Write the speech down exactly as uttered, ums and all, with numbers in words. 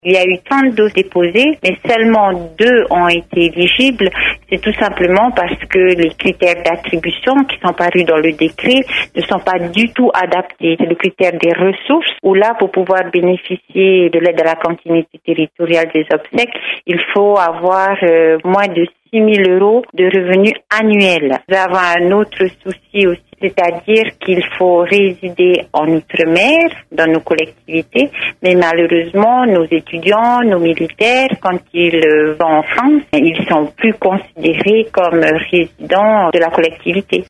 Il y a eu trente doses déposées, mais seulement deux ont été éligibles. C'est tout simplement parce que les critères d'attribution qui sont parus dans le décret ne sont pas du tout adaptés. C'est le critère des ressources où là, pour pouvoir bénéficier de l'aide à la continuité territoriale des obsèques, il faut avoir euh, moins de six mille euros de revenus annuels. Nous avons un autre souci aussi, c'est-à-dire qu'il faut résider en outre-mer, dans nos collectivités, mais malheureusement, nos étudiants, nos militaires, quand ils vont en France, ils sont plus considérés comme résidents de la collectivité.